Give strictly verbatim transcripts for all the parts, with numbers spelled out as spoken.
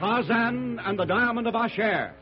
Tarzan and the Diamond of Asher.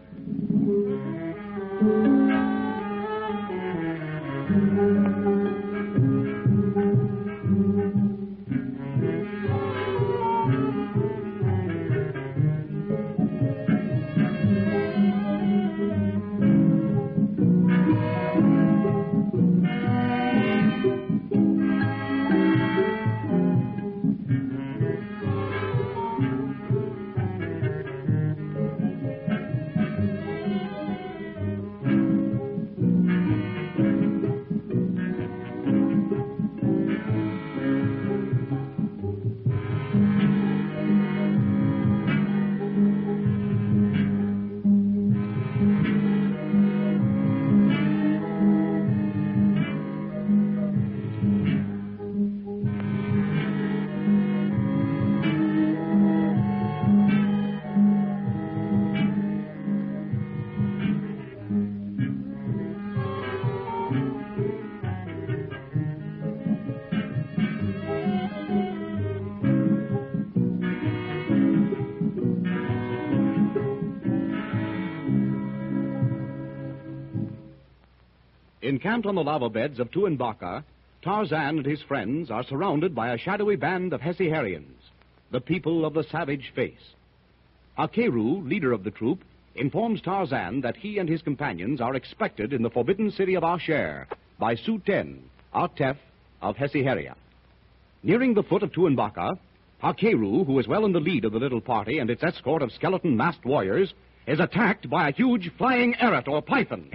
Encamped on the lava beds of Tuanbaca, Tarzan and his friends are surrounded by a shadowy band of Hesse-Harrians, the people of the savage face. Hakeru, leader of the troop, informs Tarzan that he and his companions are expected in the forbidden city of Asher by Su-Ten, Artef of Hesse-Harria. Nearing the foot of Tuanbaca, Hakeru, who is well in the lead of the little party and its escort of skeleton masked warriors, is attacked by a huge flying eret or python.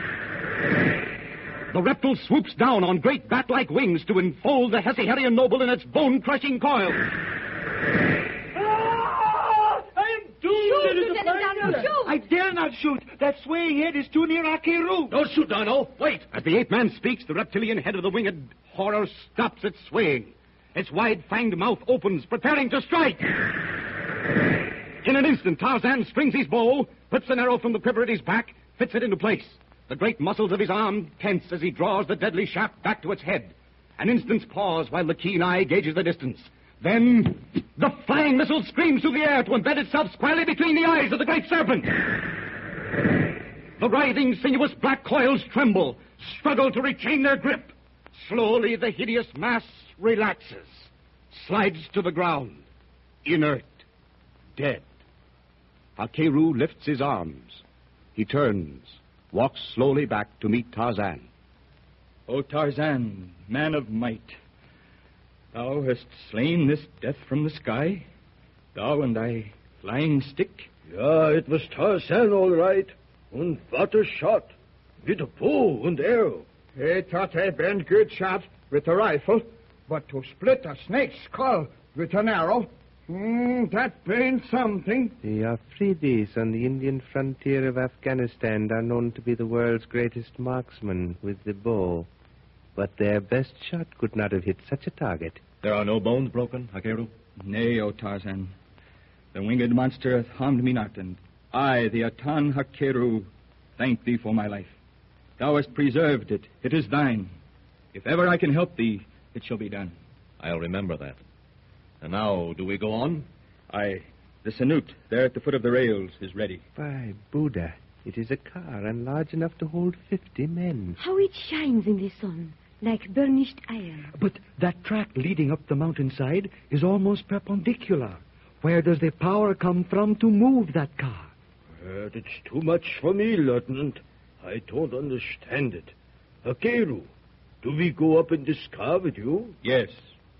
The reptile swoops down on great bat-like wings to enfold the Hesse-Harrian noble in its bone-crushing coils. Ah! I am doomed! Shoot, Lieutenant Dano, shoot! I dare not shoot. That swaying head is too near Hakeru. Don't shoot, Dano. Wait. As the ape-man speaks, the reptilian head of the winged horror stops its swaying. Its wide-fanged mouth opens, preparing to strike. In an instant, Tarzan strings his bow, whips an arrow from the quiver at his back, fits it into place. The great muscles of his arm tense as he draws the deadly shaft back to its head. An instant's pause while the keen eye gauges the distance. Then, the flying missile screams through the air to embed itself squarely between the eyes of the great serpent. The writhing, sinuous black coils tremble, struggle to retain their grip. Slowly, the hideous mass relaxes, slides to the ground, inert, dead. Hakeru lifts his arms. He turns, walks slowly back to meet Tarzan. O Tarzan, man of might, thou hast slain this death from the sky, thou and thy flying stick? Ja, it was Tarzan, all right. And what a shot, with a bow and arrow. He thought he'd been good shot with a rifle, but to split a snake's skull with an arrow, mm, that been something. The Afridis on the Indian frontier of Afghanistan are known to be the world's greatest marksmen with the bow. But their best shot could not have hit such a target. There are no bones broken, Hakeru? Nay, O Tarzan. The winged monster hath harmed me not, and I, the Atan Hakeru, thank thee for my life. Thou hast preserved it. It is thine. If ever I can help thee, it shall be done. I'll remember that. And now, do we go on? Aye. The Sanut, there at the foot of the rails, is ready. By Buddha, it is a car and large enough to hold fifty men. How it shines in the sun, like burnished iron. But that track leading up the mountainside is almost perpendicular. Where does the power come from to move that car? Uh, it's too much for me, Lieutenant. I don't understand it. Hakeru, do we go up in this car with you? Yes.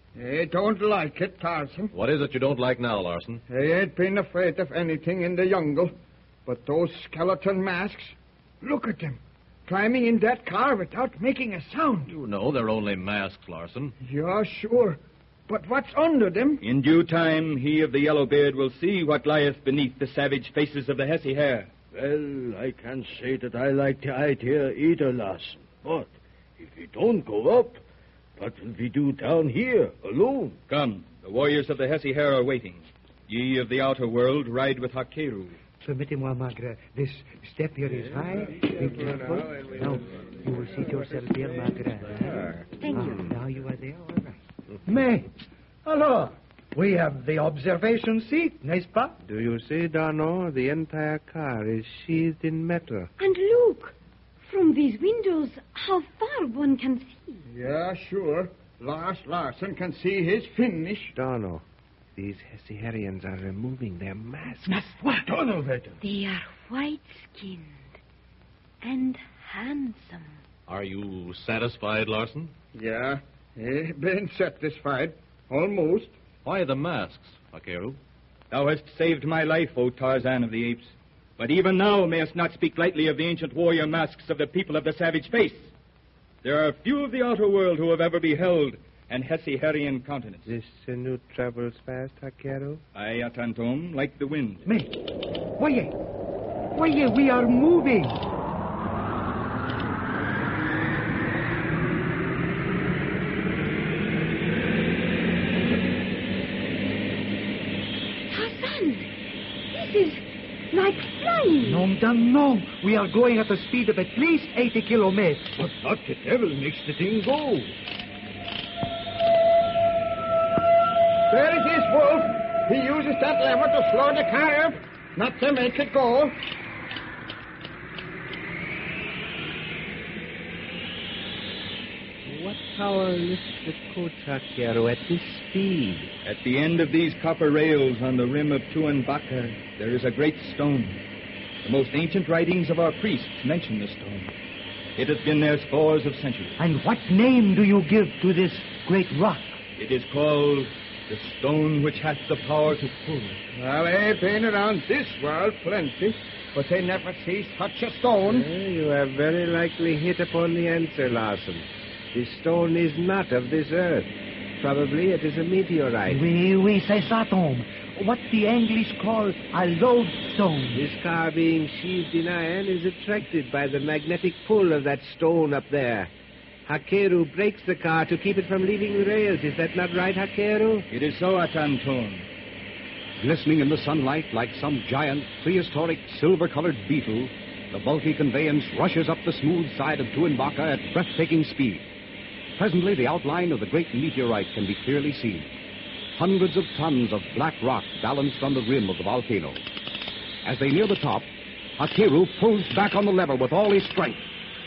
I don't like it, Tarzan. What is it you don't like now, Larson? I ain't been afraid of anything in the jungle. But those skeleton masks, look at them. Climbing in that car without making a sound. You know they're only masks, Larson. Yeah, sure. But what's under them? In due time, he of the yellow beard will see what lieth beneath the savage faces of the Hesse hair. Well, I can't say that I like the idea either, Larson. But if we don't go up, what will we do down here, alone? Come, the warriors of the Hesse hair are waiting. Ye of the outer world ride with Hakeru. Permettez-moi, Margaret. This step here is high. Be careful. Now, you will seat yourself here, Margaret. Thank ah, you. Now you are there, all right. Mais, alors, We have the observation seat, n'est-ce pas? Do you see, Darno? The entire car is sheathed in metal. And look, from these windows, how far one can see. Yeah, sure. Lars Larsen can see his finish. Darno, these Hessiarians are removing their masks. What? Donnerwetter. They are white-skinned and handsome. Are you satisfied, Larson? Yeah, eh, been satisfied. Almost. Why the masks, Hakeru? Thou hast saved my life, O Tarzan of the Apes. But even now mayest not speak lightly of the ancient warrior masks of the people of the savage face. There are few of the outer world who have ever beheld an Hessiarian countenance. This Sinut travels fast, Hakeru? Aye, Atantom, like the wind. Me. Voyez. Voyez, we are moving. Like flying. Non, dame, non. We are going at a speed of at least eighty kilometers. But what the devil makes the thing go? There it is, Wolf. He uses that lever to slow the car up, not to make it go. What power lifts the coach, Hakeru, at this speed? At the end of these copper rails on the rim of Tuanbaca, there is a great stone. The most ancient writings of our priests mention the stone. It has been there scores of centuries. And what name do you give to this great rock? It is called the stone which hath the power to pull. Well, they've been around this world plenty, but they never see such a stone. Well, you have very likely hit upon the answer, Larson. This stone is not of this earth. Probably it is a meteorite. Oui, oui, c'est ça, Tom. What the English call a lodestone. This car being sheathed in iron is attracted by the magnetic pull of that stone up there. Hakeru breaks the car to keep it from leaving the rails. Is that not right, Hakeru? It is so, Atanton. Glistening in the sunlight like some giant, prehistoric, silver-colored beetle, the bulky conveyance rushes up the smooth side of Tuanbaca at breathtaking speed. Presently, the outline of the great meteorite can be clearly seen. Hundreds of tons of black rock balanced on the rim of the volcano. As they near the top, Hakeru pulls back on the lever with all his strength.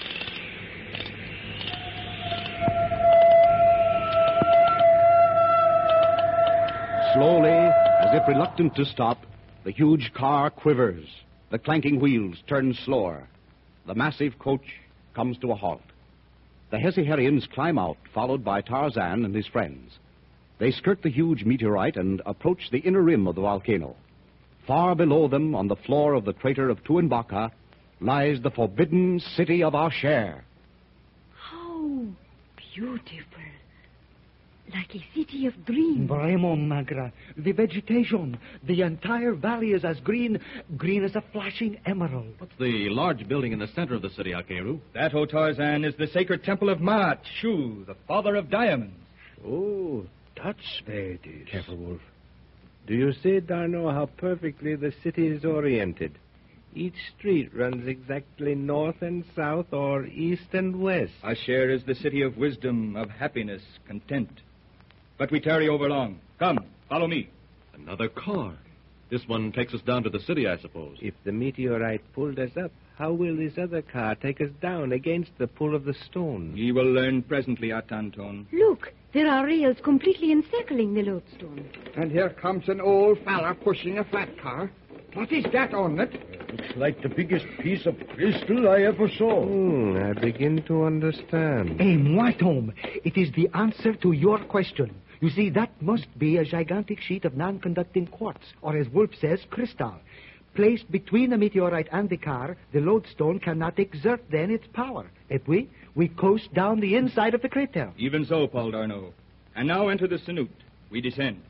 Slowly, as if reluctant to stop, the huge car quivers. The clanking wheels turn slower. The massive coach comes to a halt. The Hessiarians climb out, followed by Tarzan and his friends. They skirt the huge meteorite and approach the inner rim of the volcano. Far below them, on the floor of the crater of Tuanbaca, lies the forbidden city of Asher. How beautiful. Like a city of dreams. Vraiment, Magra. The vegetation, the entire valley is as green, green as a flashing emerald. What's the large building in the center of the city, Hakeru? That, O Tarzan, is the sacred temple of Maat, Shu, the father of diamonds. Oh, that's where it is. Careful, Wolf. Do you see, Darno, how perfectly the city is oriented? Each street runs exactly north and south or east and west. Asher is the city of wisdom, of happiness, content. But we tarry overlong. Come, follow me. Another car. This one takes us down to the city, I suppose. If the meteorite pulled us up, how will this other car take us down against the pull of the stone? Ye will learn presently, Atanton. Look, there are rails completely encircling the lodestone. And here comes an old fella pushing a flat car. What is that on it? Looks like the biggest piece of crystal I ever saw. Hmm, I begin to understand. Eh, moi, Tom, it is the answer to your question. You see, that must be a gigantic sheet of non-conducting quartz, or as Wolf says, crystal. Placed between the meteorite and the car, the lodestone cannot exert then its power. Et puis, we coast down the inside of the crater. Even so, Paul Darno. And now enter the Sinut. We descend.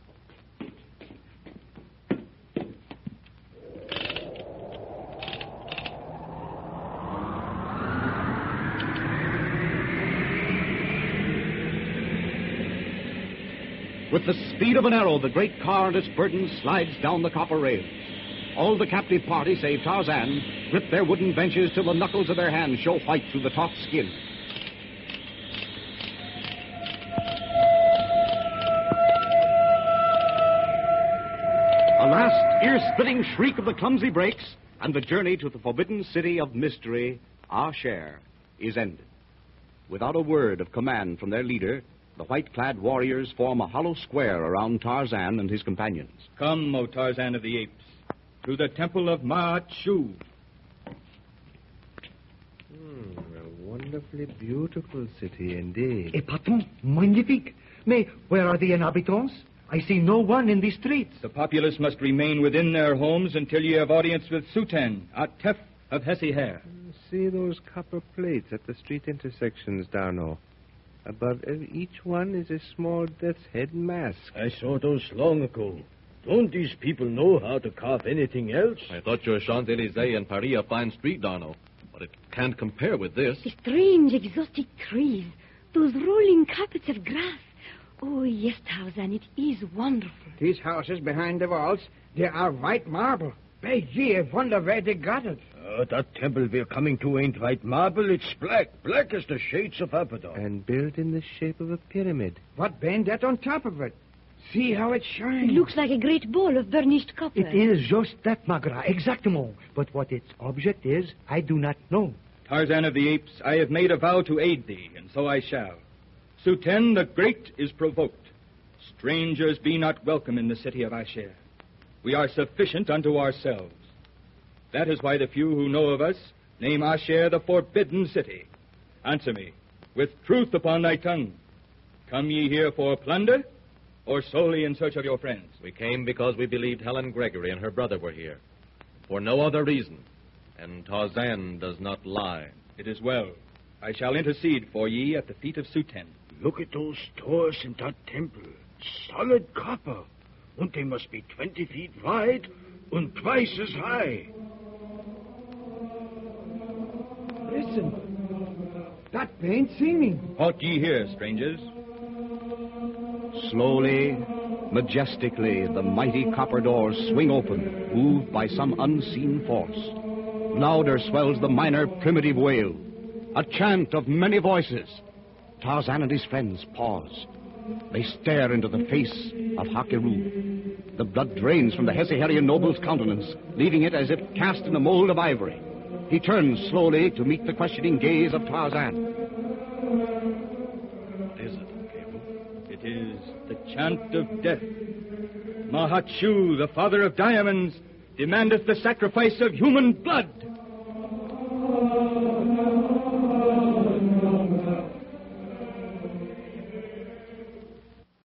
With the speed of an arrow, the great car and its burden slides down the copper rails. All the captive party, save Tarzan, grip their wooden benches till the knuckles of their hands show white through the taut skin. ear-splitting shriek of the clumsy brakes, and the journey to the forbidden city of mystery, Asher, is ended. Without a word of command from their leader, the white-clad warriors form a hollow square around Tarzan and his companions. Come, O Tarzan of the Apes, to the temple of Ma'at Shu. Hmm, a wonderfully beautiful city indeed. Et patron, magnifique. Mais where are the inhabitants? I see no one in the streets. The populace must remain within their homes until you have audience with Suten, Atef of Hessiher. See those copper plates at the street intersections, Darno. Above each one is a small death's head mask. I saw those long ago. Don't these people know how to carve anything else? I thought your Champs-Élysées and Paris a fine street, Darno. But it can't compare with this. The strange exotic trees, those rolling carpets of grass. Oh, yes, Tarzan, it is wonderful. These houses behind the walls, they are white marble. By gee, I wonder where they got it. Uh, that temple we're coming to ain't white marble. It's black. Black as the shades of Abaddon. And built in the shape of a pyramid. What band that on top of it? See how it shines. It looks like a great ball of burnished copper. It is just that, Magra, exactement. But what its object is, I do not know. Tarzan of the Apes, I have made a vow to aid thee, and so I shall. Suten the Great is provoked. Strangers be not welcome in the city of Asher. We are sufficient unto ourselves. That is why the few who know of us name Asher the Forbidden City. Answer me, with truth upon thy tongue. Come ye here for plunder, or solely in search of your friends? We came because we believed Helen Gregory and her brother were here. For no other reason. And Tarzan does not lie. It is well. I shall intercede for ye at the feet of Suten. Look at those doors in that temple. Solid copper. And they must be twenty feet wide and twice as high. Listen. That ain't singing. Halt ye here, strangers. Slowly, majestically, the mighty copper doors swing open, moved by some unseen force. Louder swells the minor primitive wail, a chant of many voices. Tarzan and his friends pause. They stare into the face of Hakeru. The blood drains from the Hessiherian noble's countenance, leaving it as if cast in a mold of ivory. He turns slowly to meet the questioning gaze of Tarzan. What is it, Hakeru? It is the chant of death. Mahat Shu, the father of diamonds, demandeth the sacrifice of human blood.